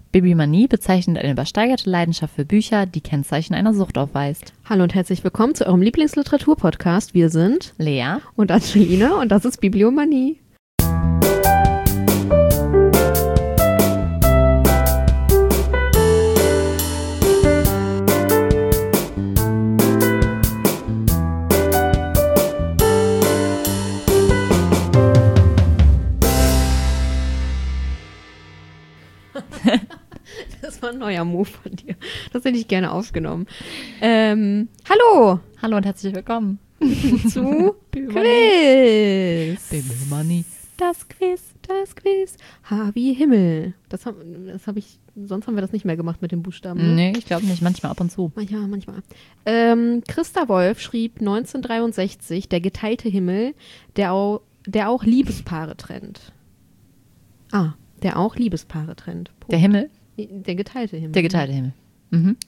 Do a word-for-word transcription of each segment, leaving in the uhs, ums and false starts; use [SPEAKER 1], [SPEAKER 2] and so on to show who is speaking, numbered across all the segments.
[SPEAKER 1] Bibliomanie bezeichnet eine übersteigerte Leidenschaft für Bücher, die Kennzeichen einer Sucht aufweist.
[SPEAKER 2] Hallo und herzlich willkommen zu eurem Lieblingsliteratur-Podcast. Wir sind
[SPEAKER 1] Lea
[SPEAKER 2] und Angelina und das ist Bibliomanie. Das war ein neuer Move von dir. Das hätte ich gerne aufgenommen. Ähm, hallo!
[SPEAKER 1] Hallo und herzlich willkommen
[SPEAKER 2] zu Quiz!
[SPEAKER 1] Bibliomanie.
[SPEAKER 2] Das Quiz, das Quiz. H wie Himmel. Das habe das hab ich, sonst haben wir das nicht mehr gemacht mit den Buchstaben. Ne?
[SPEAKER 1] Nee, ich glaube nicht. Manchmal ab und zu.
[SPEAKER 2] Manchmal, manchmal. Ähm, Christa Wolf schrieb neunzehnhundertdreiundsechzig, der geteilte Himmel, der auch, der auch Liebespaare trennt. Ah, der auch Liebespaare trennt. Punkt.
[SPEAKER 1] Der Himmel?
[SPEAKER 2] Der geteilte Himmel.
[SPEAKER 1] Der geteilte Himmel. Mhm.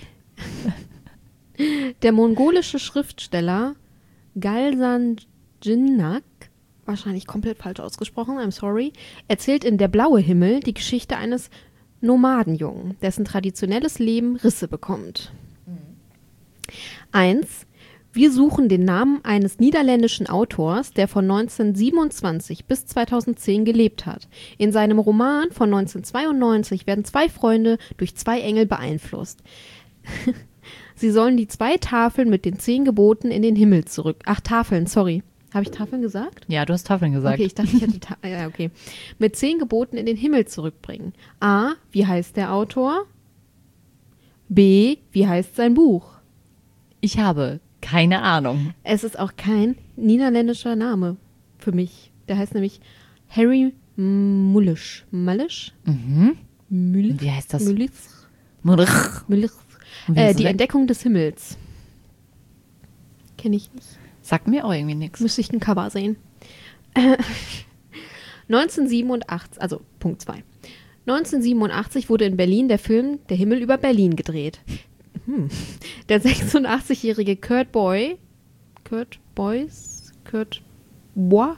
[SPEAKER 2] Der mongolische Schriftsteller Galsan Jinnak, wahrscheinlich komplett falsch ausgesprochen, I'm sorry, erzählt in Der blaue Himmel die Geschichte eines Nomadenjungen, dessen traditionelles Leben Risse bekommt. Mhm. Eins. Wir suchen den Namen eines niederländischen Autors, der von neunzehnhundertsiebenundzwanzig bis zweitausendzehn gelebt hat. In seinem Roman von neunzehnhundertzweiundneunzig werden zwei Freunde durch zwei Engel beeinflusst. Sie sollen die zwei Tafeln mit den zehn Geboten in den Himmel zurück... Ach, Tafeln, sorry. Habe ich Tafeln gesagt?
[SPEAKER 1] Ja, du hast Tafeln gesagt.
[SPEAKER 2] Okay, ich dachte, ich hätte... Ta- ja, okay. Mit zehn Geboten in den Himmel zurückbringen. A. Wie heißt der Autor? B. Wie heißt sein Buch?
[SPEAKER 1] Ich habe keine Ahnung.
[SPEAKER 2] Es ist auch kein niederländischer Name für mich. Der heißt nämlich Harry Mulisch. Mulisch?
[SPEAKER 1] Mhm.
[SPEAKER 2] Mulisch?
[SPEAKER 1] Wie heißt das?
[SPEAKER 2] Mulisch?
[SPEAKER 1] Mulisch.
[SPEAKER 2] Mulisch.
[SPEAKER 1] Und wie
[SPEAKER 2] Äh,
[SPEAKER 1] ist
[SPEAKER 2] die
[SPEAKER 1] das?
[SPEAKER 2] Entdeckung des Himmels. Kenne ich nicht.
[SPEAKER 1] Sagt mir auch irgendwie nichts.
[SPEAKER 2] Müsste ich ein Cover sehen. Äh, neunzehnhundertsiebenundachtzig, also Punkt zwei. neunzehnhundertsiebenundachtzig wurde in Berlin der Film Der Himmel über Berlin gedreht. Hm. Der sechsundachtzig-jährige Kurt Boy, Kurt Boys, Kurt Bois,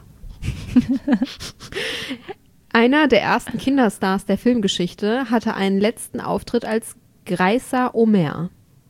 [SPEAKER 2] einer der ersten Kinderstars der Filmgeschichte, hatte einen letzten Auftritt als Greiser Omer.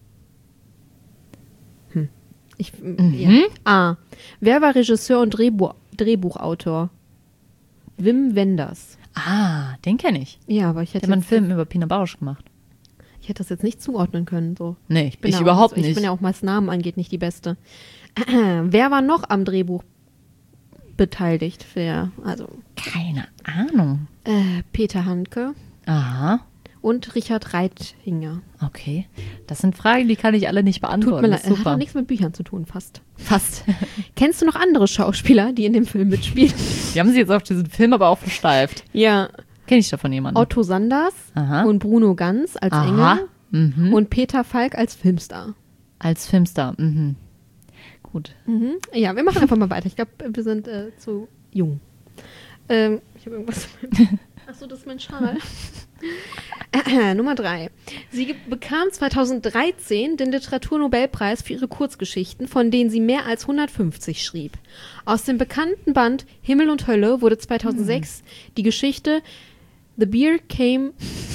[SPEAKER 2] Hm. Ich,
[SPEAKER 1] Mhm.
[SPEAKER 2] ja. A. Wer war Regisseur und Drehbuch, Drehbuchautor? Wim Wenders.
[SPEAKER 1] Ah, den kenne ich.
[SPEAKER 2] Ja, aber ich
[SPEAKER 1] Der
[SPEAKER 2] hätte,
[SPEAKER 1] hat mal einen
[SPEAKER 2] jetzt,
[SPEAKER 1] Film über Pina Bausch gemacht.
[SPEAKER 2] ich hätte das jetzt nicht zuordnen können. So.
[SPEAKER 1] Nee, ich,
[SPEAKER 2] bin
[SPEAKER 1] ich
[SPEAKER 2] ja auch-
[SPEAKER 1] überhaupt
[SPEAKER 2] Ich
[SPEAKER 1] nicht.
[SPEAKER 2] bin ja auch, was Namen angeht, nicht die Beste. Wer war noch am Drehbuch beteiligt? Wer, also
[SPEAKER 1] Keine Ahnung.
[SPEAKER 2] äh, Peter Handke
[SPEAKER 1] Aha,
[SPEAKER 2] und Richard Reithinger.
[SPEAKER 1] okay. Das sind Fragen, die kann ich alle nicht
[SPEAKER 2] Tut
[SPEAKER 1] beantworten.
[SPEAKER 2] mir
[SPEAKER 1] Das
[SPEAKER 2] leid,
[SPEAKER 1] ist
[SPEAKER 2] hat auch
[SPEAKER 1] super.
[SPEAKER 2] nichts mit Büchern zu tun, fast.
[SPEAKER 1] Fast.
[SPEAKER 2] Kennst du noch andere Schauspieler, die in dem Film mitspielen?
[SPEAKER 1] Die haben sie jetzt auf diesen Film aber auch versteift.
[SPEAKER 2] Ja,
[SPEAKER 1] Kenne ich davon jemanden?
[SPEAKER 2] Otto Sanders
[SPEAKER 1] Aha.
[SPEAKER 2] und Bruno Ganz als
[SPEAKER 1] Aha.
[SPEAKER 2] Engel
[SPEAKER 1] Mhm.
[SPEAKER 2] und Peter Falk als Filmstar.
[SPEAKER 1] Als Filmstar. Mhm. Gut.
[SPEAKER 2] Mhm. Ja, wir machen einfach mal weiter. Ich glaube, wir sind äh, zu jung. Ähm, ich habe irgendwas. Achso, das ist mein Schal. äh, Nummer drei. Sie ge- bekam zweitausenddreizehn den Literaturnobelpreis für ihre Kurzgeschichten, von denen sie mehr als hundertfünfzig schrieb. Aus dem bekannten Band Himmel und Hölle wurde zweitausendsechs die Geschichte The Bear Came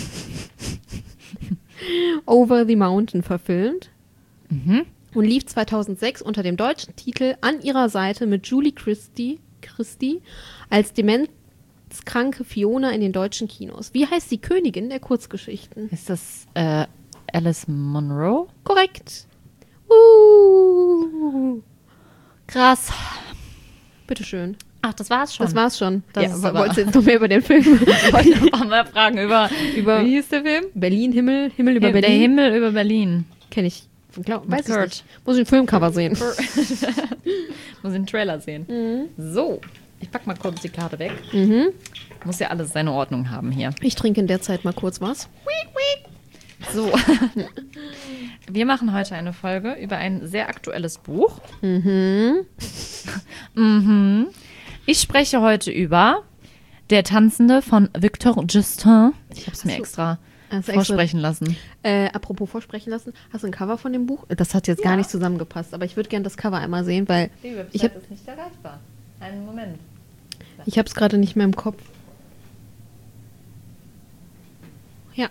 [SPEAKER 2] Over the Mountain verfilmt.
[SPEAKER 1] Mhm.
[SPEAKER 2] Und lief zweitausendsechs unter dem deutschen Titel An ihrer Seite mit Julie Christie, Christie als demenzkranke Fiona in den deutschen Kinos. Wie heißt die Königin der Kurzgeschichten?
[SPEAKER 1] Ist das äh, Alice Munro?
[SPEAKER 2] Korrekt. Uh,
[SPEAKER 1] Krass.
[SPEAKER 2] bitteschön.
[SPEAKER 1] Ach, das war's schon.
[SPEAKER 2] Das war's schon.
[SPEAKER 1] Das
[SPEAKER 2] ja,
[SPEAKER 1] ist
[SPEAKER 2] wa-
[SPEAKER 1] aber-
[SPEAKER 2] wolltest du jetzt noch mehr über den Film?
[SPEAKER 1] Ich wollte noch mal fragen über,
[SPEAKER 2] Über-
[SPEAKER 1] wie hieß der Film?
[SPEAKER 2] Berlin, Himmel, Himmel über
[SPEAKER 1] Der
[SPEAKER 2] Berlin.
[SPEAKER 1] Himmel über Berlin.
[SPEAKER 2] Kenne ich. Glaub,
[SPEAKER 1] Mit
[SPEAKER 2] weiß ich
[SPEAKER 1] Kurt.
[SPEAKER 2] nicht. Muss ich ein Filmcover sehen.
[SPEAKER 1] Muss den Trailer sehen. So, ich pack mal kurz die Karte weg.
[SPEAKER 2] Mhm.
[SPEAKER 1] Muss ja alles seine Ordnung haben hier.
[SPEAKER 2] Ich trinke in der Zeit mal kurz was.
[SPEAKER 1] So, wir machen heute eine Folge über ein sehr aktuelles Buch.
[SPEAKER 2] Mhm.
[SPEAKER 1] Mhm. Ich spreche heute über Der Tanzende von Victor Justin. Ich habe es mir
[SPEAKER 2] Ach so.
[SPEAKER 1] extra
[SPEAKER 2] Also extra-
[SPEAKER 1] vorsprechen lassen.
[SPEAKER 2] Äh, apropos vorsprechen lassen, hast du ein Cover von dem Buch? Das hat jetzt gar
[SPEAKER 1] Ja.
[SPEAKER 2] nicht zusammengepasst, aber ich würde gerne das Cover einmal sehen, weil
[SPEAKER 1] Die Website
[SPEAKER 2] Ich hab-
[SPEAKER 1] ist nicht erreichbar. Einen Moment.
[SPEAKER 2] ich habe es gerade nicht mehr im Kopf. Ja.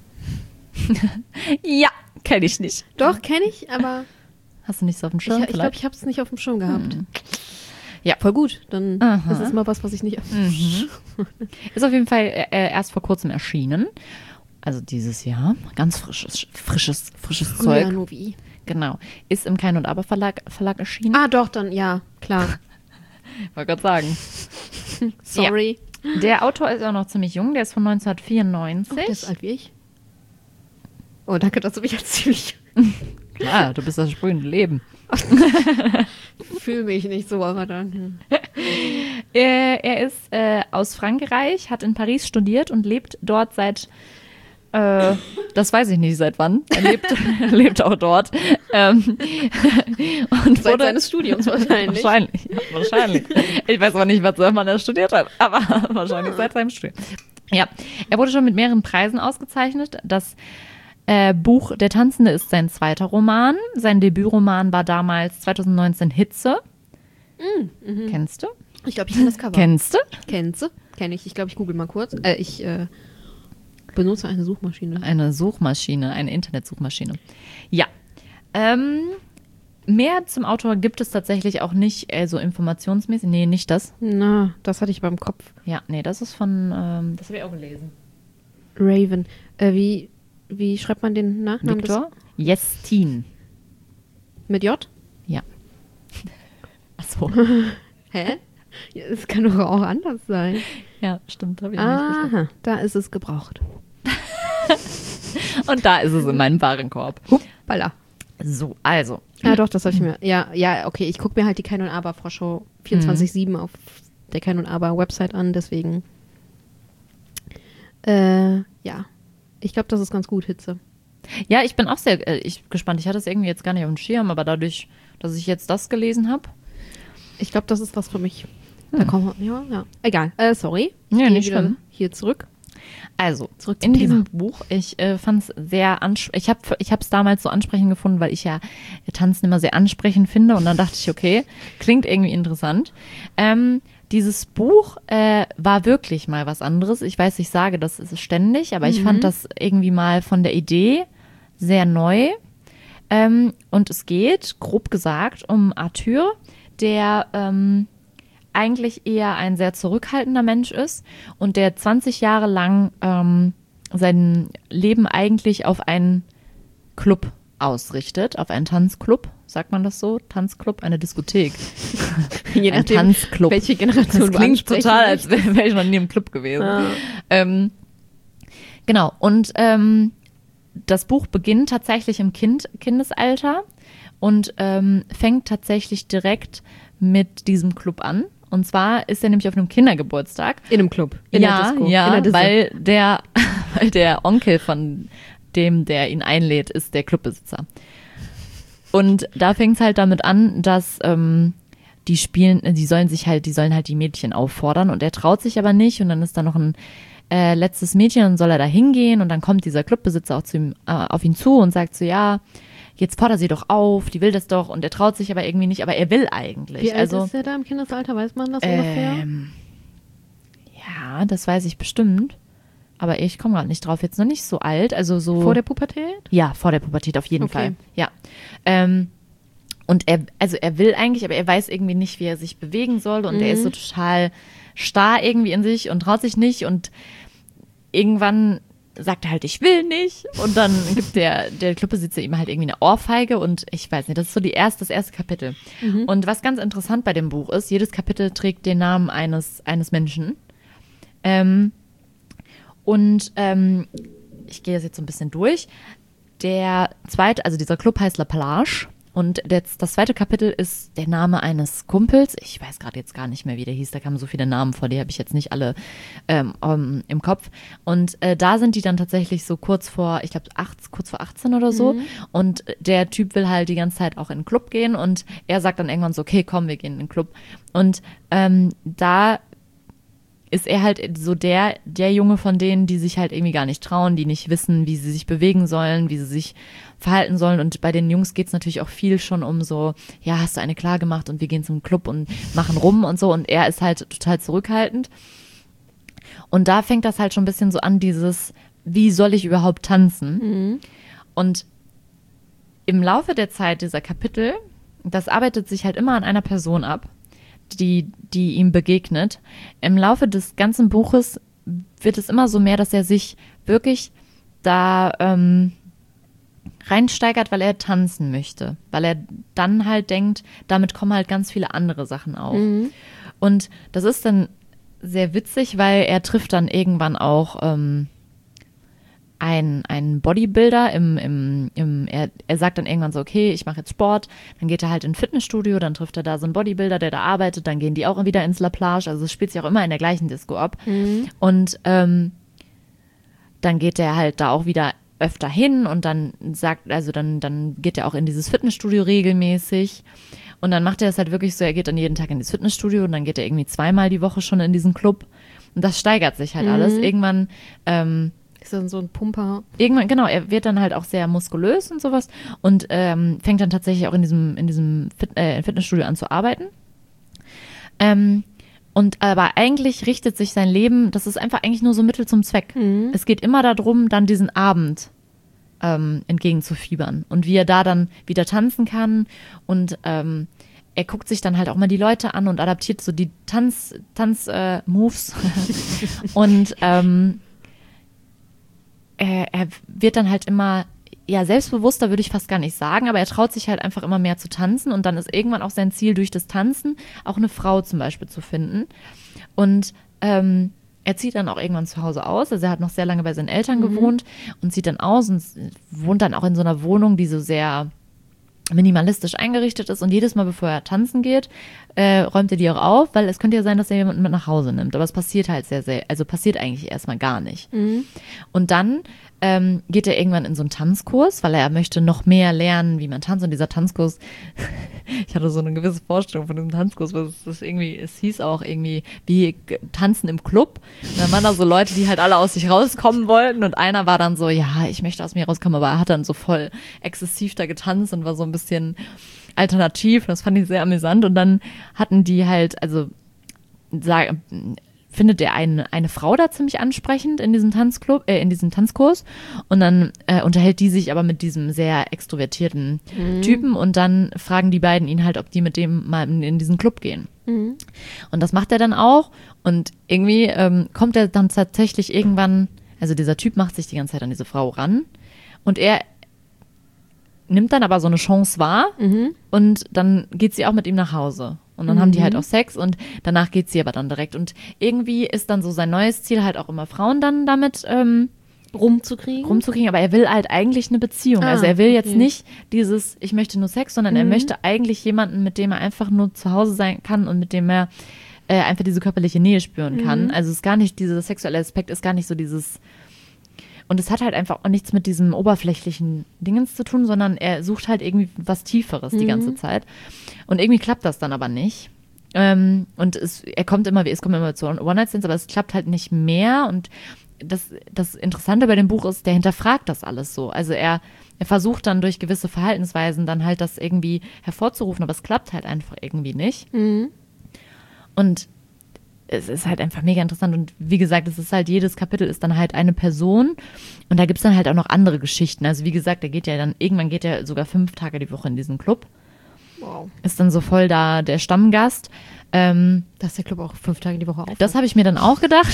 [SPEAKER 1] Ja, kenne ich nicht.
[SPEAKER 2] Doch, kenne ich, aber
[SPEAKER 1] Hast du nicht so auf dem
[SPEAKER 2] ich,
[SPEAKER 1] Schirm
[SPEAKER 2] ich glaube, ich habe es nicht auf dem Schirm gehabt.
[SPEAKER 1] Hm.
[SPEAKER 2] Ja, voll gut. Dann
[SPEAKER 1] Aha.
[SPEAKER 2] ist es mal was, was ich nicht...
[SPEAKER 1] Mhm. Ist auf jeden Fall äh, erst vor kurzem erschienen. Also dieses Jahr. Ganz frisches, frisches, frisches
[SPEAKER 2] Früher
[SPEAKER 1] Zeug.
[SPEAKER 2] nur wie.
[SPEAKER 1] Genau. Ist im Kein und Aber Verlag, Verlag erschienen.
[SPEAKER 2] Ah, doch, dann, ja, klar.
[SPEAKER 1] Wollte gerade sagen.
[SPEAKER 2] Sorry.
[SPEAKER 1] Der Autor ist auch noch ziemlich jung. Der ist von
[SPEAKER 2] Oh,
[SPEAKER 1] neunzehnhundertvierundneunzig.
[SPEAKER 2] der ist alt wie ich. Oh, danke, dass du mich als ziemlich...
[SPEAKER 1] Klar, du bist das sprühende Leben.
[SPEAKER 2] Fühle mich nicht so, aber dann...
[SPEAKER 1] Er, er ist äh, aus Frankreich, hat in Paris studiert und lebt dort seit, äh, das weiß ich nicht seit wann, er lebt, lebt auch dort. Ähm, und
[SPEAKER 2] Seit
[SPEAKER 1] wurde,
[SPEAKER 2] seines Studiums wahrscheinlich.
[SPEAKER 1] Wahrscheinlich, ja, wahrscheinlich. Ich weiß aber nicht, was man da studiert hat, aber wahrscheinlich seit seinem Studium. Ja, er wurde schon mit mehreren Preisen ausgezeichnet. Das äh, Buch Der Tanzende ist sein zweiter Roman. Sein Debütroman war damals zweitausendneunzehn Hitze.
[SPEAKER 2] Mm, mhm.
[SPEAKER 1] Kennst du?
[SPEAKER 2] Ich glaube, ich kenne das Cover.
[SPEAKER 1] Kennst du?
[SPEAKER 2] Kennst du? Kenn ich. Ich glaube, ich google mal kurz. Äh, ich äh, benutze eine Suchmaschine.
[SPEAKER 1] Eine Suchmaschine, eine Internetsuchmaschine. Ja. Ähm, mehr zum Autor gibt es tatsächlich auch nicht, also informationsmäßig. Nee, nicht das.
[SPEAKER 2] Na, das hatte ich beim Kopf.
[SPEAKER 1] Ja, nee, das ist von, ähm, das habe ich auch gelesen.
[SPEAKER 2] Raven. Äh, wie, wie schreibt man den Nachnamen?
[SPEAKER 1] Victor Jestin.
[SPEAKER 2] Des- Mit J?
[SPEAKER 1] Ja. Achso.
[SPEAKER 2] Hä? Ja, es kann doch auch anders sein.
[SPEAKER 1] Ja, stimmt. Hab ich nicht verstanden.
[SPEAKER 2] Aha, da ist es gebraucht.
[SPEAKER 1] Und da ist es in meinem Warenkorb.
[SPEAKER 2] Huppala.
[SPEAKER 1] So, also.
[SPEAKER 2] Ja, doch, das habe ich mir. Ja, ja, okay. Ich gucke mir halt die Kein und Aber Vorschau vierundzwanzig sieben auf der Kein und Aber Website an, deswegen. Äh, ja. Ich glaube, das ist ganz gut, Hitze.
[SPEAKER 1] Ja, ich bin auch sehr äh, ich, gespannt. Ich hatte es irgendwie jetzt gar nicht auf dem Schirm, aber dadurch, dass ich jetzt das gelesen habe.
[SPEAKER 2] Ich glaube, das ist was für mich. Da kommen wir, ja, ja. Egal. Äh, sorry. Ich
[SPEAKER 1] Ja,
[SPEAKER 2] gehe
[SPEAKER 1] nicht
[SPEAKER 2] wieder
[SPEAKER 1] schlimm.
[SPEAKER 2] hier zurück.
[SPEAKER 1] Also,
[SPEAKER 2] Zurück zum
[SPEAKER 1] in
[SPEAKER 2] Thema.
[SPEAKER 1] diesem Buch, ich äh, fand es sehr ansprechend. Ich habe ich es damals so ansprechend gefunden, weil ich ja Tanzen immer sehr ansprechend finde. Und dann dachte ich, okay, klingt irgendwie interessant. Ähm, dieses Buch äh, war wirklich mal was anderes. Ich weiß, ich sage das ist ständig, aber ich fand das irgendwie mal von der Idee sehr neu. Ähm, und es geht, grob gesagt, um Arthur, der ähm, eigentlich eher ein sehr zurückhaltender Mensch ist und der zwanzig Jahre lang ähm, sein Leben eigentlich auf einen Club ausrichtet, auf einen Tanzclub, sagt man das so? Tanzclub, eine Diskothek.
[SPEAKER 2] Je
[SPEAKER 1] Ein
[SPEAKER 2] nachdem,
[SPEAKER 1] Tanzclub.
[SPEAKER 2] welche Generation
[SPEAKER 1] Das
[SPEAKER 2] du
[SPEAKER 1] klingt
[SPEAKER 2] ansprechen
[SPEAKER 1] total, als
[SPEAKER 2] möchtest.
[SPEAKER 1] wäre wär ich noch nie im Club gewesen.
[SPEAKER 2] Ah.
[SPEAKER 1] Ähm, genau, und ähm, das Buch beginnt tatsächlich im kind, Kindesalter und ähm, fängt tatsächlich direkt mit diesem Club an. Und zwar ist er nämlich auf einem Kindergeburtstag.
[SPEAKER 2] In einem Club. In
[SPEAKER 1] ja,
[SPEAKER 2] der Disco.
[SPEAKER 1] ja,
[SPEAKER 2] in der Disse.
[SPEAKER 1] weil der, weil der Onkel von dem, der ihn einlädt, ist der Clubbesitzer. Und da fängt es halt damit an, dass ähm, die spielen, die sollen sich halt, die sollen halt die Mädchen auffordern und er traut sich aber nicht und dann ist da noch ein äh, letztes Mädchen und soll er da hingehen und dann kommt dieser Clubbesitzer auch zu ihm, äh, auf ihn zu und sagt so, ja, jetzt fordert sie doch auf, die will das doch und er traut sich aber irgendwie nicht, aber er will eigentlich.
[SPEAKER 2] Wie alt
[SPEAKER 1] also,
[SPEAKER 2] ist er da im Kindesalter? Weiß man das ungefähr?
[SPEAKER 1] ähm, ja, das weiß ich bestimmt. Aber ich komme gerade nicht drauf. Jetzt noch nicht so alt. Also so.
[SPEAKER 2] Vor der Pubertät?
[SPEAKER 1] Ja, vor der Pubertät auf jeden
[SPEAKER 2] Okay.
[SPEAKER 1] Fall. Ja. Ähm, und er, also er will eigentlich, aber er weiß irgendwie nicht, wie er sich bewegen soll. Und er ist so total starr irgendwie in sich und traut sich nicht. Und irgendwann sagt er halt, ich will nicht. Und dann gibt der, der Clubbesitzer ihm halt irgendwie eine Ohrfeige. Und ich weiß nicht, das ist so die erste, das erste Kapitel. Und was ganz interessant bei dem Buch ist, jedes Kapitel trägt den Namen eines, eines Menschen. Ähm, Und ähm, ich gehe das jetzt so ein bisschen durch. Der zweite, also dieser Club heißt La Plage und der, das zweite Kapitel ist der Name eines Kumpels. Ich weiß gerade jetzt gar nicht mehr, wie der hieß. Da kamen so viele Namen vor, die habe ich jetzt nicht alle ähm, um, im Kopf. Und äh, da sind die dann tatsächlich so kurz vor, ich glaube, kurz vor achtzehn oder so. Mhm. Und der Typ will halt die ganze Zeit auch in den Club gehen und er sagt dann irgendwann so, okay, komm, wir gehen in den Club. Und ähm, da ist er halt so der, der Junge von denen, die sich halt irgendwie gar nicht trauen, die nicht wissen, wie sie sich bewegen sollen, wie sie sich verhalten sollen. Und bei den Jungs geht es natürlich auch viel schon um so, ja, hast du eine klar gemacht und wir gehen zum Club und machen rum und so. Und er ist halt total zurückhaltend. Und da fängt das halt schon ein bisschen so an, dieses, wie soll ich überhaupt tanzen?
[SPEAKER 2] Mhm.
[SPEAKER 1] Und im Laufe der Zeit dieser Kapitel, das arbeitet sich halt immer an einer Person ab, die, die ihm begegnet. Im Laufe des ganzen Buches wird es immer so mehr, dass er sich wirklich da ähm, reinsteigert, weil er tanzen möchte. Weil er dann halt denkt, damit kommen halt ganz viele andere Sachen auf.
[SPEAKER 2] Mhm.
[SPEAKER 1] Und das ist dann sehr witzig, weil er trifft dann irgendwann auch ähm, einen, einen Bodybuilder. Im, im, im, er, er sagt dann irgendwann so, okay, ich mache jetzt Sport. Dann geht er halt in ein Fitnessstudio, dann trifft er da so einen Bodybuilder, der da arbeitet. Dann gehen die auch wieder ins La Plage. Also es spielt sich auch immer in der gleichen Disco ab.
[SPEAKER 2] Mhm.
[SPEAKER 1] Und ähm, dann geht er halt da auch wieder öfter hin und dann sagt, also dann, dann geht er auch in dieses Fitnessstudio regelmäßig und dann macht er es halt wirklich so, er geht dann jeden Tag in das Fitnessstudio und dann geht er irgendwie zweimal die Woche schon in diesen Club und das steigert sich halt
[SPEAKER 2] Mhm.
[SPEAKER 1] alles. Irgendwann, ähm,
[SPEAKER 2] Ist dann so ein Pumper.
[SPEAKER 1] irgendwann, genau, er wird dann halt auch sehr muskulös und sowas und ähm, fängt dann tatsächlich auch in diesem, in diesem Fit, äh, Fitnessstudio an zu arbeiten. Ähm, Und aber eigentlich richtet sich sein Leben, das ist einfach eigentlich nur so Mittel zum Zweck.
[SPEAKER 2] Mhm.
[SPEAKER 1] Es geht immer darum, dann diesen Abend ähm, entgegenzufiebern und wie er da dann wieder tanzen kann. Und ähm, er guckt sich dann halt auch mal die Leute an und adaptiert so die Tanz, Tanz, äh, Moves. und ähm, er, er wird dann halt immer, ja, selbstbewusster würde ich fast gar nicht sagen, aber er traut sich halt einfach immer mehr zu tanzen und dann ist irgendwann auch sein Ziel, durch das Tanzen auch eine Frau zum Beispiel zu finden. Und ähm, er zieht dann auch irgendwann zu Hause aus, also er hat noch sehr lange bei seinen Eltern
[SPEAKER 2] Mhm.
[SPEAKER 1] gewohnt und zieht dann aus und wohnt dann auch in so einer Wohnung, die so sehr minimalistisch eingerichtet ist und jedes Mal, bevor er tanzen geht, äh, räumt er die auch auf, weil es könnte ja sein, dass er jemanden mit nach Hause nimmt, aber es passiert halt sehr, sehr, also passiert eigentlich erstmal gar nicht.
[SPEAKER 2] Mhm.
[SPEAKER 1] Und dann ähm, geht er irgendwann in so einen Tanzkurs, weil er möchte noch mehr lernen, wie man tanzt. Und dieser Tanzkurs, ich hatte so eine gewisse Vorstellung von diesem Tanzkurs, weil es, das irgendwie, es hieß auch irgendwie wie g- Tanzen im Club. Und dann waren da so Leute, die halt alle aus sich rauskommen wollten. Und einer war dann so, ja, ich möchte aus mir rauskommen, aber er hat dann so voll exzessiv da getanzt und war so ein bisschen alternativ. Das fand ich sehr amüsant. Und dann hatten die halt, also sag, findet er eine, eine Frau da ziemlich ansprechend in diesem Tanzclub, äh, in diesem Tanzkurs und dann äh, unterhält die sich aber mit diesem sehr extrovertierten
[SPEAKER 2] Mhm.
[SPEAKER 1] Typen und dann fragen die beiden ihn halt, ob die mit dem mal in, in diesen Club gehen.
[SPEAKER 2] Mhm.
[SPEAKER 1] Und das macht er dann auch und irgendwie ähm, kommt er dann tatsächlich irgendwann, also dieser Typ macht sich die ganze Zeit an diese Frau ran und er nimmt dann aber so eine Chance wahr
[SPEAKER 2] Mhm.
[SPEAKER 1] und dann geht sie auch mit ihm nach Hause. Und dann
[SPEAKER 2] Mhm.
[SPEAKER 1] haben die halt auch Sex und danach geht sie aber dann direkt. Und irgendwie ist dann so sein neues Ziel halt auch immer Frauen dann damit ähm,
[SPEAKER 2] Rumzukriegen.
[SPEAKER 1] rumzukriegen. Aber er will halt eigentlich eine Beziehung.
[SPEAKER 2] Ah,
[SPEAKER 1] also er will jetzt
[SPEAKER 2] okay.
[SPEAKER 1] nicht dieses, ich möchte nur Sex, sondern er
[SPEAKER 2] Mhm.
[SPEAKER 1] möchte eigentlich jemanden, mit dem er einfach nur zu Hause sein kann und mit dem er äh, einfach diese körperliche Nähe spüren kann.
[SPEAKER 2] Mhm.
[SPEAKER 1] Also es ist gar nicht, dieser sexuelle Aspekt ist gar nicht so dieses. Und es hat halt einfach auch nichts mit diesem oberflächlichen Dingens zu tun, sondern er sucht halt irgendwie was Tieferes die
[SPEAKER 2] Mhm.
[SPEAKER 1] ganze Zeit. Und irgendwie klappt das dann aber nicht. Ähm, und es, er kommt immer, es kommt immer zu One-Night-Stands, aber es klappt halt nicht mehr. Und das, das Interessante bei dem Buch ist, der hinterfragt das alles so. Also er, er versucht dann durch gewisse Verhaltensweisen dann halt das irgendwie hervorzurufen, aber es klappt halt einfach irgendwie nicht.
[SPEAKER 2] Mhm.
[SPEAKER 1] Und es ist halt einfach mega interessant und wie gesagt, es ist halt, jedes Kapitel ist dann halt eine Person und da gibt es dann halt auch noch andere Geschichten. Also wie gesagt, der geht ja dann, irgendwann geht er sogar fünf Tage die Woche in diesen Club,
[SPEAKER 2] Wow.
[SPEAKER 1] ist dann so voll da der Stammgast. Ähm,
[SPEAKER 2] Dass der Club auch fünf Tage die Woche auf.
[SPEAKER 1] das habe ich mir dann auch gedacht.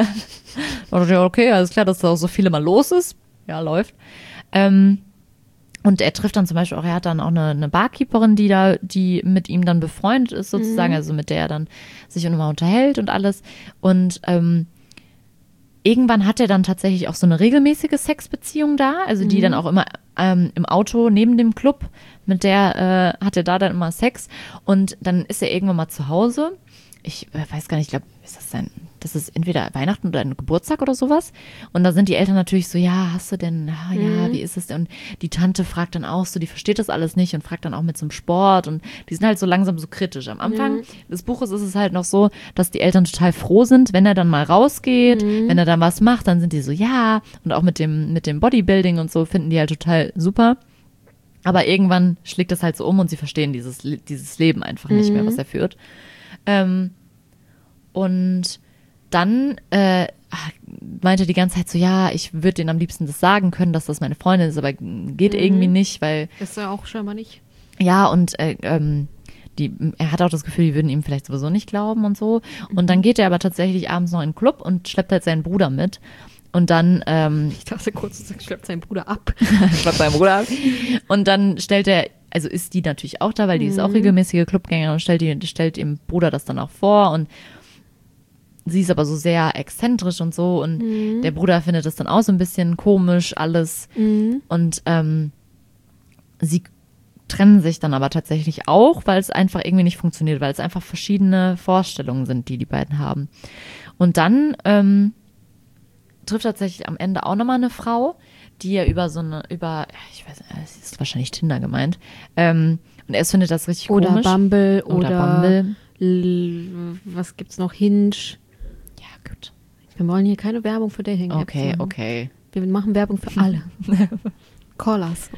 [SPEAKER 1] Und ja, okay, alles klar, dass da auch so viele mal los ist. Ja, läuft. Ähm, Und er trifft dann zum Beispiel auch, er hat dann auch eine, eine Barkeeperin, die da, die mit ihm dann befreundet ist sozusagen,
[SPEAKER 2] Mhm.
[SPEAKER 1] also mit der er dann sich immer unterhält und alles. Und ähm, irgendwann hat er dann tatsächlich auch so eine regelmäßige Sexbeziehung da, also die
[SPEAKER 2] Mhm.
[SPEAKER 1] dann auch immer ähm, im Auto neben dem Club, mit der äh, hat er da dann immer Sex. Und dann ist er irgendwann mal zu Hause. Ich äh, weiß gar nicht, ich glaube, ist das sein, das ist entweder Weihnachten oder ein Geburtstag oder sowas. Und da sind die Eltern natürlich so, ja, hast du denn, ah, ja,
[SPEAKER 2] Mhm.
[SPEAKER 1] wie ist es denn? Und die Tante fragt dann auch so, die versteht das alles nicht und fragt dann auch mit zum Sport und die sind halt so langsam so kritisch. Am Anfang
[SPEAKER 2] Mhm.
[SPEAKER 1] des Buches ist es halt noch so, dass die Eltern total froh sind, wenn er dann mal rausgeht,
[SPEAKER 2] Mhm.
[SPEAKER 1] wenn er dann was macht, dann sind die so, ja, und auch mit dem, mit dem Bodybuilding und so finden die halt total super. Aber irgendwann schlägt das halt so um und sie verstehen dieses, dieses Leben einfach nicht mehr,
[SPEAKER 2] Mhm.
[SPEAKER 1] was er führt. Ähm, und dann äh, ach, meinte die ganze Zeit so, ja, ich würde denen am liebsten das sagen können, dass das meine Freundin ist, aber geht mhm. irgendwie nicht, weil...
[SPEAKER 2] Ist er auch scheinbar nicht.
[SPEAKER 1] Ja, und äh, ähm, die, er hat auch das Gefühl, die würden ihm vielleicht sowieso nicht glauben und so. Und dann geht er aber tatsächlich abends noch in den Club und schleppt halt seinen Bruder mit. Und dann, ähm,
[SPEAKER 2] ich dachte kurz, du schleppt seinen Bruder ab.
[SPEAKER 1] schleppt seinen Bruder ab. Und dann stellt er, also ist die natürlich auch da, weil die mhm. ist auch regelmäßige Clubgängerin und stellt, die, stellt ihrem Bruder das dann auch vor. Und sie ist aber so sehr exzentrisch und so. Und mhm. der Bruder findet das dann auch so ein bisschen komisch, alles. Mhm. Und ähm, sie trennen sich dann aber tatsächlich auch, weil es einfach irgendwie nicht funktioniert, weil es einfach verschiedene Vorstellungen sind, die die beiden haben. Und dann ähm, trifft tatsächlich am Ende auch nochmal eine Frau, die ja über so eine, über, ich weiß nicht, es ist wahrscheinlich Tinder gemeint, ähm, und er findet das richtig
[SPEAKER 2] oder
[SPEAKER 1] komisch.
[SPEAKER 2] Bumble, oder,
[SPEAKER 1] oder Bumble.
[SPEAKER 2] L- was gibt's noch, Hinge.
[SPEAKER 1] Ja, gut.
[SPEAKER 2] Wir wollen hier keine Werbung für Dating.
[SPEAKER 1] Okay, okay.
[SPEAKER 2] Wir machen Werbung für alle. Call us.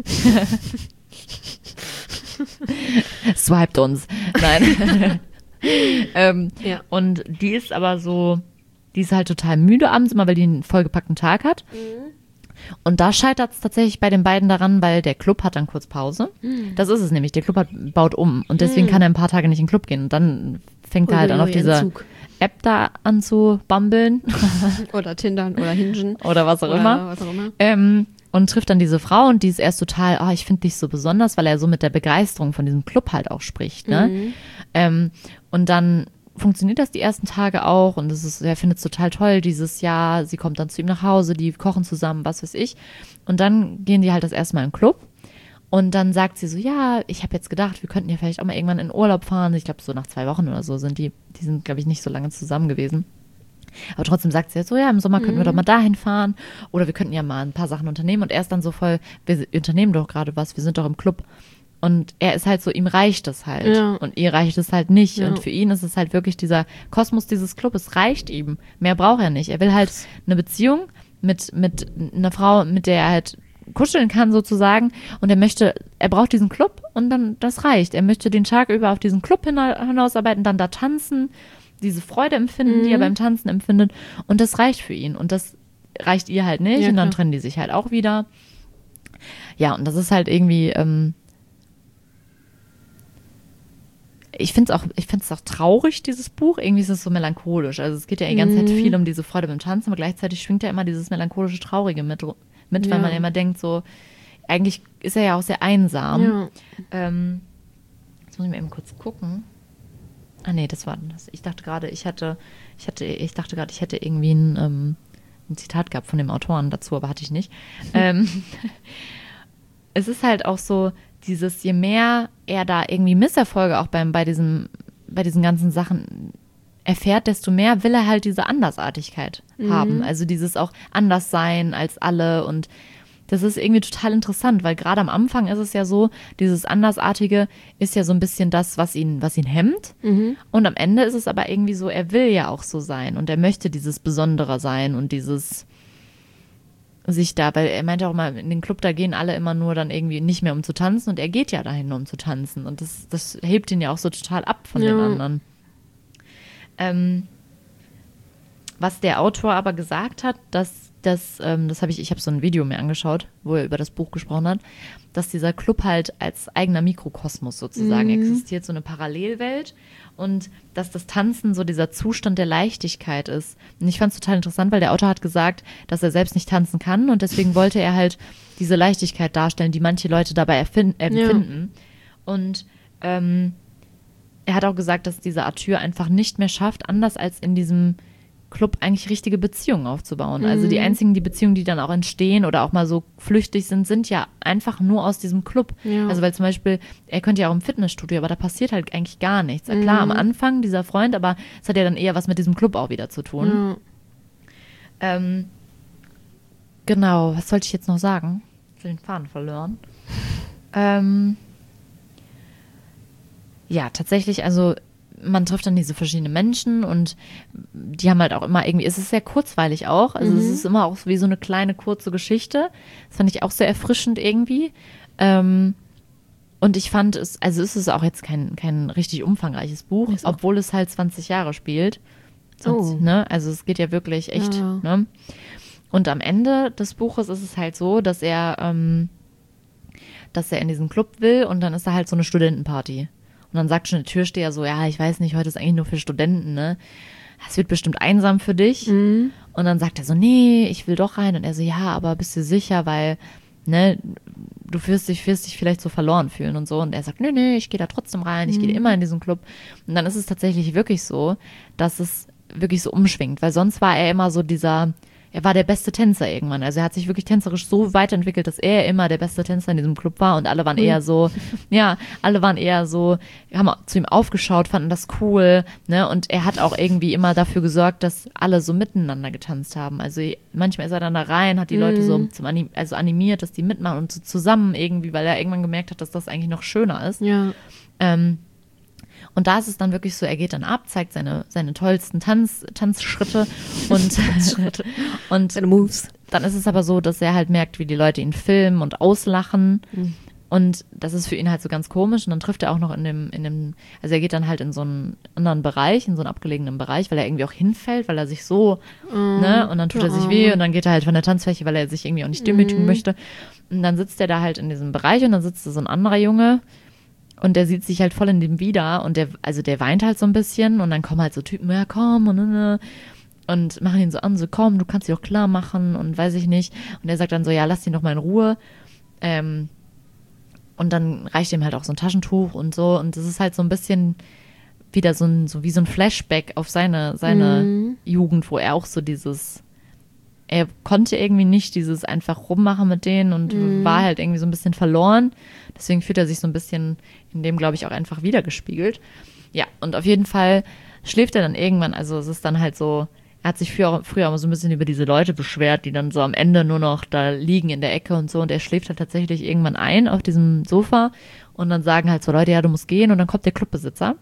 [SPEAKER 1] Swiped uns. Nein. ähm,
[SPEAKER 2] ja.
[SPEAKER 1] Und die ist aber so, die ist halt total müde abends immer, weil die einen vollgepackten Tag hat. Mhm. Und da scheitert es tatsächlich bei den beiden daran, weil der Club hat dann kurz Pause. Mhm. Das ist es nämlich. Der Club hat, baut um und deswegen mhm. kann er ein paar Tage nicht in den Club gehen. Und dann fängt
[SPEAKER 2] oder
[SPEAKER 1] er halt an, auf diese App da an zu bumbeln.
[SPEAKER 2] Oder Tindern oder Hingen.
[SPEAKER 1] Oder was auch
[SPEAKER 2] oder
[SPEAKER 1] immer.
[SPEAKER 2] Was auch immer.
[SPEAKER 1] Ähm, und trifft dann diese Frau und die ist erst total, oh, ich finde dich so besonders, weil er so mit der Begeisterung von diesem Club halt auch spricht. Ne? Mhm. Ähm, und dann funktioniert das die ersten Tage auch und es ist, er findet es total toll dieses Jahr. Sie kommt dann zu ihm nach Hause, die kochen zusammen, was weiß ich. Und dann gehen die halt das erste Mal in den Club. Und dann sagt sie so, ja, ich habe jetzt gedacht, wir könnten ja vielleicht auch mal irgendwann in Urlaub fahren. Ich glaube, so nach zwei Wochen oder so sind die, die sind, glaube ich, nicht so lange zusammen gewesen. Aber trotzdem sagt sie jetzt so, ja, im Sommer könnten mhm. wir doch mal dahin fahren oder wir könnten ja mal ein paar Sachen unternehmen. Und er ist dann so voll, wir unternehmen doch gerade was, wir sind doch im Club. Und er ist halt so, ihm reicht es halt.
[SPEAKER 2] Ja.
[SPEAKER 1] Und ihr reicht es halt nicht.
[SPEAKER 2] Ja.
[SPEAKER 1] Und für ihn ist es halt wirklich dieser Kosmos dieses Clubes, reicht ihm. Mehr braucht er nicht. Er will halt eine Beziehung mit, mit einer Frau, mit der er halt kuscheln kann sozusagen. Und er möchte, er braucht diesen Club und dann, das reicht. Er möchte den Tag über auf diesen Club hinausarbeiten, dann da tanzen, diese Freude empfinden, mhm. die er beim Tanzen empfindet. Und das reicht für ihn. Und das reicht ihr halt nicht.
[SPEAKER 2] Ja,
[SPEAKER 1] und dann
[SPEAKER 2] klar.
[SPEAKER 1] trennen die sich halt auch wieder. Ja, und das ist halt irgendwie, ähm, ich finde es auch, ich finde es auch traurig, dieses Buch. Irgendwie ist es so melancholisch. Also es geht ja die ganze Zeit viel um diese Freude beim Tanzen, aber gleichzeitig schwingt ja immer dieses melancholische Traurige mit, mit
[SPEAKER 2] Ja.
[SPEAKER 1] weil man ja immer denkt, so, eigentlich ist er ja auch sehr einsam.
[SPEAKER 2] Ja.
[SPEAKER 1] Ähm, jetzt muss ich mal eben kurz gucken. Ah nee, das war das. Ich dachte gerade, ich hatte, ich hatte, ich dachte gerade, ich hätte irgendwie ein, ähm, ein Zitat gehabt von dem Autoren dazu, aber hatte ich nicht. ähm, es ist halt auch so, dieses, je mehr er da irgendwie Misserfolge auch beim, bei diesem, bei diesen ganzen Sachen erfährt, desto mehr will er halt diese Andersartigkeit
[SPEAKER 2] Mhm.
[SPEAKER 1] haben. Also dieses auch anders sein als alle und das ist irgendwie total interessant, weil gerade am Anfang ist es ja so, dieses Andersartige ist ja so ein bisschen das, was ihn, was ihn hemmt.
[SPEAKER 2] Mhm.
[SPEAKER 1] Und am Ende ist es aber irgendwie so, er will ja auch so sein und er möchte dieses Besondere sein und dieses sich da, weil er meinte auch mal, in den Club, da gehen alle immer nur dann irgendwie nicht mehr um zu tanzen und er geht ja dahin, um zu tanzen und das, das hebt ihn ja auch so total ab von
[SPEAKER 2] Ja.
[SPEAKER 1] den anderen. Ähm, was der Autor aber gesagt hat, dass das, ähm, das habe ich, ich habe so ein Video mir angeschaut, wo er über das Buch gesprochen hat, dass dieser Club halt als eigener Mikrokosmos sozusagen
[SPEAKER 2] Mhm.
[SPEAKER 1] existiert, so eine Parallelwelt und dass das Tanzen so dieser Zustand der Leichtigkeit ist. Und ich fand es total interessant, weil der Autor hat gesagt, dass er selbst nicht tanzen kann und deswegen wollte er halt diese Leichtigkeit darstellen, die manche Leute dabei erfin- empfinden. Ja. Und ähm, er hat auch gesagt, dass dieser Arthur einfach nicht mehr schafft, anders als in diesem Club eigentlich richtige Beziehungen aufzubauen. Mhm. Also die einzigen, die Beziehungen, die dann auch entstehen oder auch mal so flüchtig sind, sind ja einfach nur aus diesem Club.
[SPEAKER 2] Ja.
[SPEAKER 1] Also weil zum Beispiel, er könnte ja auch im Fitnessstudio, aber da passiert halt eigentlich gar nichts. Mhm. Klar, am Anfang dieser Freund, aber es hat ja dann eher was mit diesem Club auch wieder zu tun.
[SPEAKER 2] Ja.
[SPEAKER 1] Ähm, genau, was sollte ich jetzt noch sagen? Ich habe den Faden verloren. ähm, ja, tatsächlich, also man trifft dann diese verschiedenen Menschen und die haben halt auch immer irgendwie, es ist sehr kurzweilig auch, also mhm. es ist immer auch wie so eine kleine, kurze Geschichte. Das fand ich auch sehr erfrischend irgendwie. Ähm, und ich fand es, also es ist auch jetzt kein, kein richtig umfangreiches Buch,
[SPEAKER 2] ist
[SPEAKER 1] obwohl es halt zwanzig Jahre spielt. Sonst,
[SPEAKER 2] Oh.
[SPEAKER 1] ne? Also es geht ja wirklich echt.
[SPEAKER 2] Ja.
[SPEAKER 1] Ne? Und am Ende des Buches ist es halt so, dass er, ähm, dass er in diesen Club will und dann ist da halt so eine Studentenparty. Und dann sagt schon der Türsteher so, ja, ich weiß nicht, heute ist eigentlich nur für Studenten, ne? Es wird bestimmt einsam für dich.
[SPEAKER 2] Mhm.
[SPEAKER 1] Und dann sagt er so, nee, ich will doch rein. Und er so, ja, aber bist du sicher, weil, ne, du wirst dich, wirst dich vielleicht so verloren fühlen und so. Und er sagt, nee, nee, ich gehe da trotzdem rein, ich
[SPEAKER 2] Mhm.
[SPEAKER 1] gehe immer in diesen Club. Und dann ist es tatsächlich wirklich so, dass es wirklich so umschwingt, weil sonst war er immer so dieser, er war der beste Tänzer irgendwann. Also er hat sich wirklich tänzerisch so weiterentwickelt, dass er immer der beste Tänzer in diesem Club war und alle waren
[SPEAKER 2] Ui.
[SPEAKER 1] eher so, ja, alle waren eher so, haben zu ihm aufgeschaut, fanden das cool, ne, und er hat auch irgendwie immer dafür gesorgt, dass alle so miteinander getanzt haben. Also manchmal ist er dann da rein, hat die Leute so zum Anim also animiert, dass die mitmachen und so zusammen irgendwie, weil er irgendwann gemerkt hat, dass das eigentlich noch schöner ist.
[SPEAKER 2] Ja.
[SPEAKER 1] Ähm, Und da ist es dann wirklich so, er geht dann ab, zeigt seine, seine tollsten Tanz, Tanzschritte und, und
[SPEAKER 2] Seine Moves.
[SPEAKER 1] dann ist es aber so, dass er halt merkt, wie die Leute ihn filmen und auslachen.
[SPEAKER 2] Mhm.
[SPEAKER 1] Und das ist für ihn halt so ganz komisch. Und dann trifft er auch noch in dem, in dem, also er geht dann halt in so einen anderen Bereich, in so einen abgelegenen Bereich, weil er irgendwie auch hinfällt, weil er sich so,
[SPEAKER 2] Mhm.
[SPEAKER 1] ne, und dann tut er sich
[SPEAKER 2] Ja.
[SPEAKER 1] weh und dann geht er halt von der Tanzfläche, weil er sich irgendwie auch nicht demütigen
[SPEAKER 2] Mhm.
[SPEAKER 1] möchte. Und dann sitzt er da halt in diesem Bereich und dann sitzt da so ein anderer Junge und der sieht sich halt voll in dem wieder und der, also der weint halt so ein bisschen und dann kommen halt so Typen, ja komm und, und, und machen ihn so an, so komm, du kannst dich auch klar machen und weiß ich nicht. Und er sagt dann so, ja, lass ihn doch mal in Ruhe. Ähm, und dann reicht ihm halt auch so ein Taschentuch und so und das ist halt so ein bisschen wieder so, ein, so wie so ein Flashback auf seine, seine
[SPEAKER 2] Mhm.
[SPEAKER 1] Jugend, wo er auch so dieses, er konnte irgendwie nicht dieses einfach rummachen mit denen und
[SPEAKER 2] Mhm.
[SPEAKER 1] war halt irgendwie so ein bisschen verloren. Deswegen fühlt er sich so ein bisschen in dem, glaube ich, auch einfach wiedergespiegelt. Ja, und auf jeden Fall schläft er dann irgendwann, also es ist dann halt so, er hat sich früher, früher auch so ein bisschen über diese Leute beschwert, die dann so am Ende nur noch da liegen in der Ecke und so und er schläft halt tatsächlich irgendwann ein auf diesem Sofa und dann sagen halt so Leute, ja, du musst gehen und dann kommt der Clubbesitzer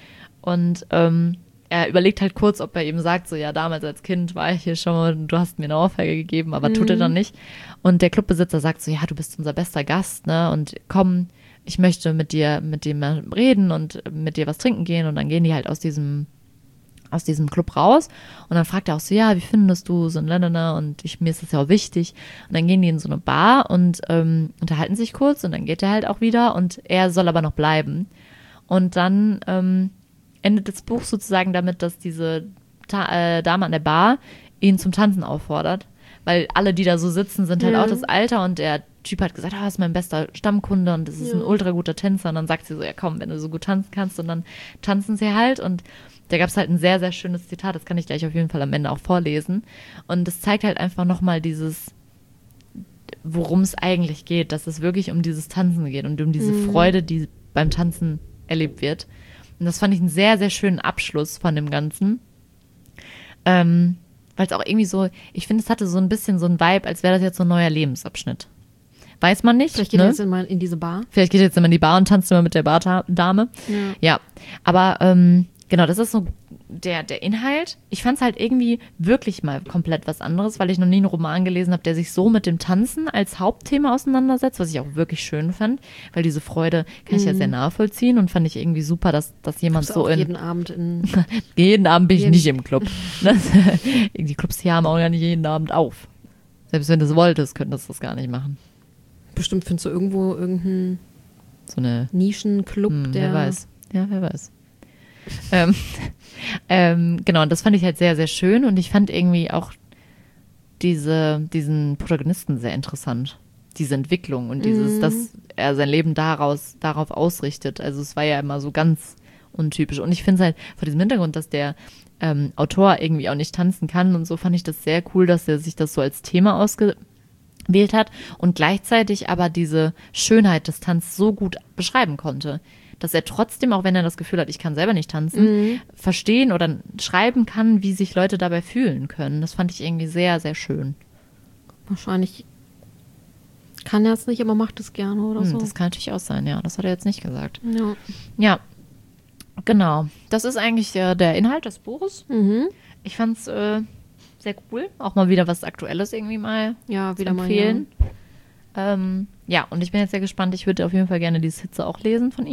[SPEAKER 1] und ähm, er überlegt halt kurz, ob er eben sagt, so ja, damals als Kind war ich hier schon mal, du hast mir eine Ohrfeige gegeben, aber tut er dann nicht. Und der Clubbesitzer sagt so, ja, du bist unser bester Gast, ne, und komm, ich möchte mit dir, mit dem mal reden und mit dir was trinken gehen und dann gehen die halt aus diesem, aus diesem Club raus und dann fragt er auch so, ja, wie findest du so ein Lalala und ich, mir ist das ja auch wichtig und dann gehen die in so eine Bar und ähm, unterhalten sich kurz und dann geht er halt auch wieder und er soll aber noch bleiben und dann ähm, endet das Buch sozusagen damit, dass diese Ta- äh, Dame an der Bar ihn zum Tanzen auffordert, weil alle, die da so sitzen, sind halt
[SPEAKER 2] Ja.
[SPEAKER 1] auch das Alter und der Typ hat gesagt, ah, das ist mein bester Stammkunde und das ist
[SPEAKER 2] Ja.
[SPEAKER 1] ein ultra guter Tänzer und dann sagt sie so, ja komm, wenn du so gut tanzen kannst und dann tanzen sie halt und da gab es halt ein sehr, sehr schönes Zitat, das kann ich gleich auf jeden Fall am Ende auch vorlesen und das zeigt halt einfach nochmal dieses, worum es eigentlich geht, dass es wirklich um dieses Tanzen geht und um diese
[SPEAKER 2] Mhm.
[SPEAKER 1] Freude, die beim Tanzen erlebt wird. Und das fand ich einen sehr, sehr schönen Abschluss von dem Ganzen. Ähm, weil es auch irgendwie so, ich finde, es hatte so ein bisschen so ein Vibe, als wäre das jetzt so ein neuer Lebensabschnitt. Weiß man nicht.
[SPEAKER 2] Vielleicht geht
[SPEAKER 1] ne?
[SPEAKER 2] er jetzt mal in diese Bar.
[SPEAKER 1] Vielleicht geht er jetzt immer in die Bar und tanzt immer mit der Bardame.
[SPEAKER 2] Ja.
[SPEAKER 1] Ja, aber ähm, genau, das ist so der, der Inhalt. Ich fand es halt irgendwie wirklich mal komplett was anderes, weil ich noch nie einen Roman gelesen habe, der sich so mit dem Tanzen als Hauptthema auseinandersetzt, was ich auch wirklich schön fand, weil diese Freude kann ich ja sehr nachvollziehen und fand ich irgendwie super, dass, dass jemand
[SPEAKER 2] Ist
[SPEAKER 1] so
[SPEAKER 2] auch
[SPEAKER 1] in...
[SPEAKER 2] jeden Abend in.
[SPEAKER 1] Jeden Abend bin ich
[SPEAKER 2] Jeden-
[SPEAKER 1] nicht im Club. Das, die Clubs hier haben auch gar nicht jeden Abend auf. Selbst wenn du es wolltest, könntest du das gar nicht machen.
[SPEAKER 2] Bestimmt findest du irgendwo irgendeinen
[SPEAKER 1] So eine
[SPEAKER 2] Nischenclub,
[SPEAKER 1] Hm,
[SPEAKER 2] der.
[SPEAKER 1] wer weiß. Ja, wer weiß. ähm, ähm, genau, und das fand ich halt sehr, sehr schön und ich fand irgendwie auch diese, diesen Protagonisten sehr interessant. Diese Entwicklung und dieses,
[SPEAKER 2] Mhm.
[SPEAKER 1] dass er sein Leben daraus, darauf ausrichtet. Also es war ja immer so ganz untypisch. Und ich finde es halt vor diesem Hintergrund, dass der ähm, Autor irgendwie auch nicht tanzen kann und so, fand ich das sehr cool, dass er sich das so als Thema ausgewählt hat und gleichzeitig aber diese Schönheit des Tanzes so gut beschreiben konnte, dass er trotzdem, auch wenn er das Gefühl hat, ich kann selber nicht tanzen,
[SPEAKER 2] Mhm.
[SPEAKER 1] verstehen oder schreiben kann, wie sich Leute dabei fühlen können. Das fand ich irgendwie sehr, sehr schön.
[SPEAKER 2] Wahrscheinlich kann er es nicht, aber macht es gerne oder
[SPEAKER 1] Hm,
[SPEAKER 2] so.
[SPEAKER 1] das kann natürlich auch sein, ja. Das hat er jetzt nicht gesagt.
[SPEAKER 2] Ja.
[SPEAKER 1] Ja, genau. Das ist eigentlich äh, der Inhalt des Buches.
[SPEAKER 2] Mhm.
[SPEAKER 1] Ich fand es äh, sehr cool. Auch mal wieder was Aktuelles irgendwie mal
[SPEAKER 2] Ja,
[SPEAKER 1] zu
[SPEAKER 2] wieder mal.
[SPEAKER 1] empfehlen. Ähm, ja, und ich bin jetzt sehr gespannt. Ich würde auf jeden Fall gerne die Hitze auch lesen von ihm.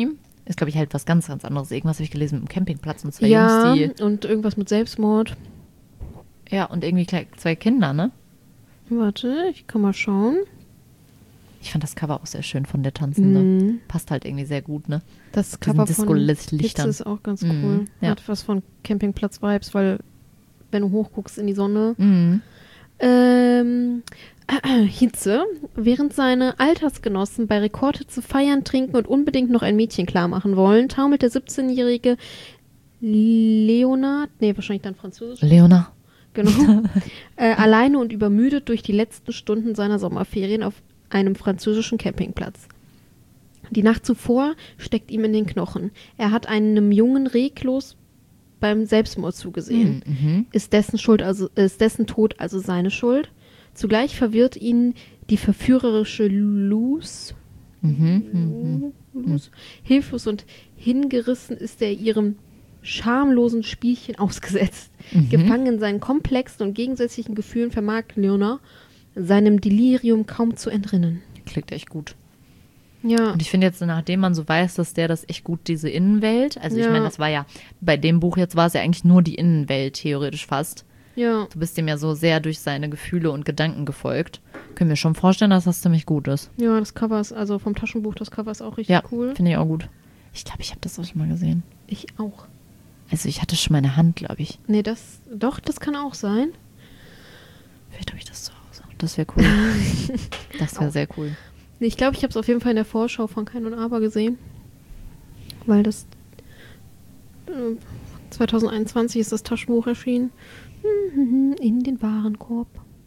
[SPEAKER 1] ist, glaube ich, halt was ganz, ganz anderes. Irgendwas habe ich gelesen mit dem Campingplatz und zwei
[SPEAKER 2] Ja,
[SPEAKER 1] Jungs, die...
[SPEAKER 2] und irgendwas mit Selbstmord.
[SPEAKER 1] Ja, und irgendwie kle- zwei Kinder, ne?
[SPEAKER 2] Warte, ich kann mal schauen.
[SPEAKER 1] Ich fand das Cover auch sehr schön von der Tanzende.
[SPEAKER 2] Mhm.
[SPEAKER 1] Passt halt irgendwie sehr gut, ne?
[SPEAKER 2] Das
[SPEAKER 1] Diesen
[SPEAKER 2] Cover von
[SPEAKER 1] Disco-Lichtern.
[SPEAKER 2] Hits ist auch ganz cool.
[SPEAKER 1] Mhm, ja.
[SPEAKER 2] Hat was von Campingplatz-Vibes, weil wenn du hochguckst in die Sonne.
[SPEAKER 1] Mhm.
[SPEAKER 2] Ähm, äh, Hitze, während seine Altersgenossen bei Rekordhitze feiern, trinken und unbedingt noch ein Mädchen klar machen wollen, taumelt der siebzehnjährige Leonard, nee, wahrscheinlich dann Französisch,
[SPEAKER 1] Leona.
[SPEAKER 2] genau, äh, alleine und übermüdet durch die letzten Stunden seiner Sommerferien auf einem französischen Campingplatz. Die Nacht zuvor steckt ihm in den Knochen. Er hat einem jungen Reglos beim Selbstmord zugesehen.
[SPEAKER 1] Mhm.
[SPEAKER 2] Ist dessen Schuld also ist dessen Tod also seine Schuld? Zugleich verwirrt ihn die verführerische Luz.
[SPEAKER 1] Mhm.
[SPEAKER 2] Luz. Hilflos und hingerissen ist er ihrem schamlosen Spielchen ausgesetzt.
[SPEAKER 1] Mhm.
[SPEAKER 2] Gefangen in seinen komplexen und gegensätzlichen Gefühlen vermag Leonard seinem Delirium kaum zu entrinnen.
[SPEAKER 1] Klingt echt gut.
[SPEAKER 2] Ja.
[SPEAKER 1] Und ich finde jetzt, nachdem man so weiß, dass der das echt gut, diese Innenwelt, also ich
[SPEAKER 2] Ja.
[SPEAKER 1] meine, das war ja, bei dem Buch jetzt war es ja eigentlich nur die Innenwelt, theoretisch fast.
[SPEAKER 2] Ja.
[SPEAKER 1] Du bist dem ja so sehr durch seine Gefühle und Gedanken gefolgt. Können wir schon vorstellen, dass das ziemlich gut ist.
[SPEAKER 2] Ja, das Cover ist, also vom Taschenbuch, das Cover ist auch richtig
[SPEAKER 1] Ja,
[SPEAKER 2] cool.
[SPEAKER 1] finde ich auch gut. Ich glaube, ich habe das auch schon mal gesehen.
[SPEAKER 2] Ich auch.
[SPEAKER 1] Also ich hatte schon meine Hand, glaube ich.
[SPEAKER 2] Nee, das, doch, das kann auch sein.
[SPEAKER 1] Vielleicht habe ich das zu Hause. Das wäre cool. Das wäre sehr cool.
[SPEAKER 2] Nee, ich glaube, ich habe es auf jeden Fall in der Vorschau von Kein und Aber gesehen. Weil das äh, zwanzig einundzwanzig ist das Taschenbuch erschienen. In den Warenkorb.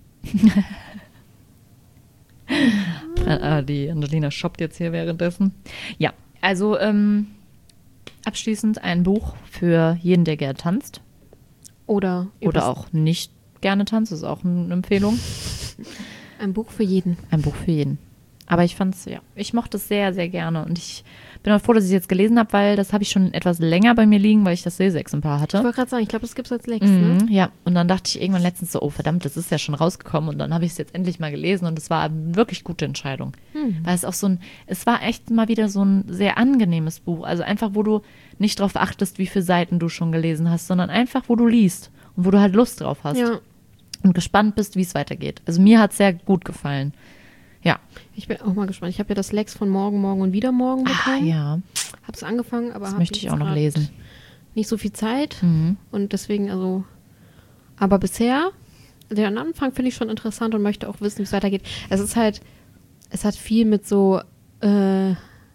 [SPEAKER 1] Äh, die Angelina shoppt jetzt hier währenddessen. Ja, also ähm, abschließend ein Buch für jeden, der gerne tanzt.
[SPEAKER 2] Oder,
[SPEAKER 1] Oder
[SPEAKER 2] übers-
[SPEAKER 1] auch nicht gerne tanzt. Das ist auch eine Empfehlung.
[SPEAKER 2] ein Buch für jeden.
[SPEAKER 1] Ein Buch für jeden. Aber ich fand's, ja, ich mochte es sehr, sehr gerne. Und ich bin auch froh, dass ich es jetzt gelesen habe, weil das habe ich schon etwas länger bei mir liegen, weil ich das Leseexemplar
[SPEAKER 2] Ich
[SPEAKER 1] hatte.
[SPEAKER 2] wollte gerade sagen, ich glaube, das gibt es als Lex, ne?
[SPEAKER 1] Mhm, ja, und dann dachte ich irgendwann letztens so, oh verdammt, das ist ja schon rausgekommen. Und dann habe ich es jetzt endlich mal gelesen und es war eine wirklich gute Entscheidung.
[SPEAKER 2] Hm.
[SPEAKER 1] Weil es auch so ein, es war echt mal wieder so ein sehr angenehmes Buch. Also einfach, wo du nicht drauf achtest, wie viele Seiten du schon gelesen hast, sondern einfach, wo du liest und wo du halt Lust drauf hast.
[SPEAKER 2] Ja,
[SPEAKER 1] Und gespannt bist, wie es weitergeht. Also mir hat es sehr gut gefallen. Ja.
[SPEAKER 2] ich bin auch mal gespannt. Ich habe ja das Lex von Morgen, Morgen und wieder Morgen
[SPEAKER 1] Ah,
[SPEAKER 2] bekommen.
[SPEAKER 1] ja.
[SPEAKER 2] Habe es angefangen, aber
[SPEAKER 1] Das
[SPEAKER 2] habe
[SPEAKER 1] möchte ich
[SPEAKER 2] jetzt
[SPEAKER 1] auch noch
[SPEAKER 2] grad
[SPEAKER 1] lesen.
[SPEAKER 2] nicht so viel Zeit.
[SPEAKER 1] Mhm.
[SPEAKER 2] Und deswegen, also, aber bisher, den Anfang finde ich schon interessant und möchte auch wissen, wie es weitergeht. Es ist halt, es hat viel mit so, äh,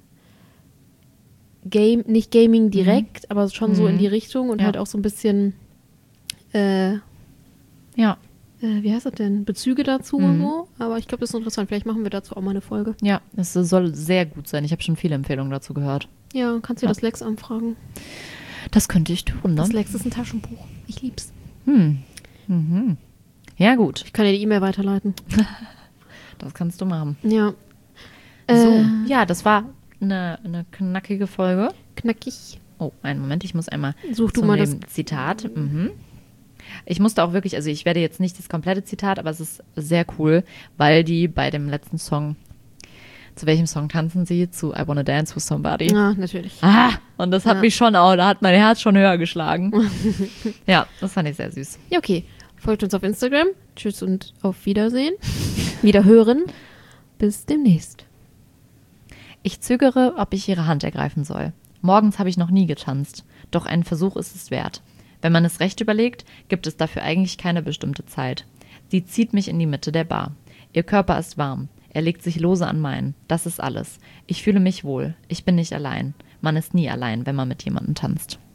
[SPEAKER 2] Game, nicht Gaming direkt, aber schon so
[SPEAKER 1] Mhm.
[SPEAKER 2] in die Richtung und
[SPEAKER 1] Ja.
[SPEAKER 2] halt auch so ein bisschen, äh,
[SPEAKER 1] Ja.
[SPEAKER 2] äh, wie heißt das denn? Bezüge dazu
[SPEAKER 1] Mhm.
[SPEAKER 2] und so. Aber ich glaube, das ist interessant. Vielleicht machen wir dazu auch mal eine Folge.
[SPEAKER 1] Ja, es soll sehr gut sein. Ich habe schon viele Empfehlungen dazu gehört.
[SPEAKER 2] Ja, kannst du
[SPEAKER 1] Ja.
[SPEAKER 2] das Lex anfragen.
[SPEAKER 1] Das könnte ich tun, ne?
[SPEAKER 2] Das Lex ist ein Taschenbuch. Ich lieb's.
[SPEAKER 1] Hm. Mhm. Ja, gut.
[SPEAKER 2] Ich kann dir die E-Mail weiterleiten.
[SPEAKER 1] Das kannst du machen.
[SPEAKER 2] Ja.
[SPEAKER 1] So,
[SPEAKER 2] Äh,
[SPEAKER 1] ja, das war eine, eine knackige Folge.
[SPEAKER 2] Knackig.
[SPEAKER 1] Oh, einen Moment, ich muss einmal
[SPEAKER 2] Such du
[SPEAKER 1] zu
[SPEAKER 2] mal
[SPEAKER 1] dem Zitat. Mhm. Ich musste auch wirklich, also ich werde jetzt nicht das komplette Zitat, aber es ist sehr cool, weil die bei dem letzten Song, zu welchem Song tanzen sie? Zu I Wanna Dance with Somebody.
[SPEAKER 2] Ja, natürlich.
[SPEAKER 1] Ah, und das hat
[SPEAKER 2] Ja.
[SPEAKER 1] mich schon auch, da hat mein Herz schon höher geschlagen. Ja, das fand ich sehr süß.
[SPEAKER 2] Ja, okay. Folgt uns auf Instagram. Tschüss und auf Wiedersehen. Wiederhören. Bis demnächst.
[SPEAKER 1] Ich zögere, ob ich ihre Hand ergreifen soll. Morgens habe ich noch nie getanzt, doch ein Versuch ist es wert. Wenn man es recht überlegt, gibt es dafür eigentlich keine bestimmte Zeit. Sie zieht mich in die Mitte der Bar. Ihr Körper ist warm. Er legt sich lose an meinen. Das ist alles. Ich fühle mich wohl. Ich bin nicht allein. Man ist nie allein, wenn man mit jemandem tanzt.